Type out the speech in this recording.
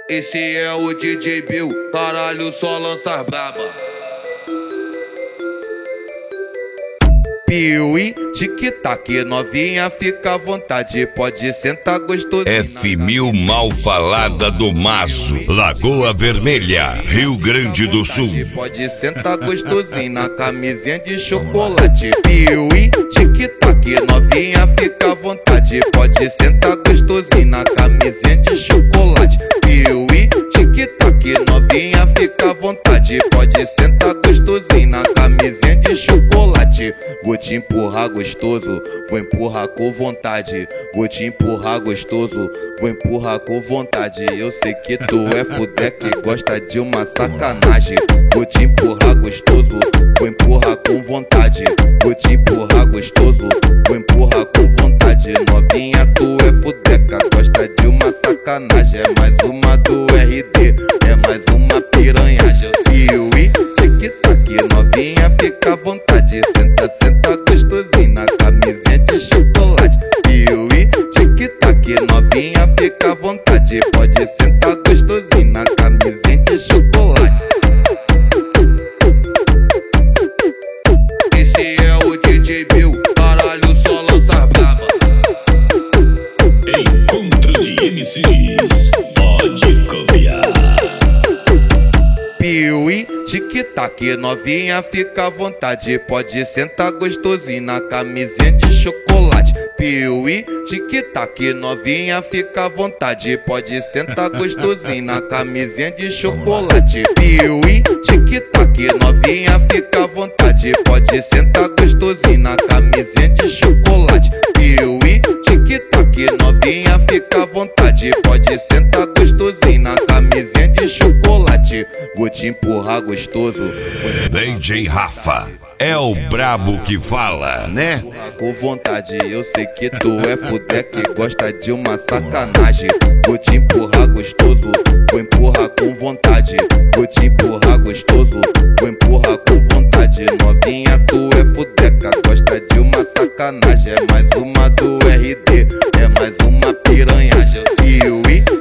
Esse é o DJ Bill, caralho, só lança braba. Piuí, tic-tac, novinha, fica à vontade, pode sentar gostosinho. F1000 mal falada do Maço, Lagoa Vermelha, Rio Grande do Sul. Pode sentar gostosinho na camisinha de chocolate. Piuí, tic-tac, novinha, fica à vontade, pode sentar gostosinho na camisinha de chocolate. Piuí, tic-tac, novinha, fica à vontade, pode sentar gostosinho na camisinha de chocolate. Vou te empurrar gostoso, vou empurrar com vontade. Vou te empurrar gostoso, vou empurrar com vontade. Eu sei que tu é fudé que gosta de uma sacanagem. Vou te empurrar gostoso, vou empurrar com vontade. Vou te empurrar gostoso, vou empurrar com vontade. Novinha, tu é fudeca, gosta de uma sacanagem. É mais uma do RD, é mais uma piranhagem. Piuí, tic-tac, novinha, fica à vontade. Senta, senta gostosinho na camisinha de chocolate. Piuí, tic-tac, novinha, fica à vontade, pode sentar gostosinho na camisinha de chocolate. Esse é o DJ Bill, caralho, só lança braba. Encontro de MCs, pode copiar. Piuí, tic-tac, novinha, fica à vontade, pode sentar gostosinho na camisinha de chocolate. Piuí, tic-tac, novinha, fica à vontade, pode sentar gostosinho na camisinha de chocolate. Piuí, tic-tac, novinha, fica à vontade, pode sentar gostosinho na camisinha de chocolate. Piuí, tic-tac, novinha, fica à vontade, pode sentar gostosinho na camisinha de chocolate. Vou te empurrar gostoso. DJ Rafa é o brabo que fala, né? Com vontade, eu sei que tu é fudé que gosta de uma sacanagem. Vou te empurrar gostoso, vou empurrar com vontade. Vou te empurrar gostoso, vou empurrar com vontade. Novinha, tu é fudeca, gosta de uma sacanagem. É mais uma do RD, é mais uma piranhagem. Piuí,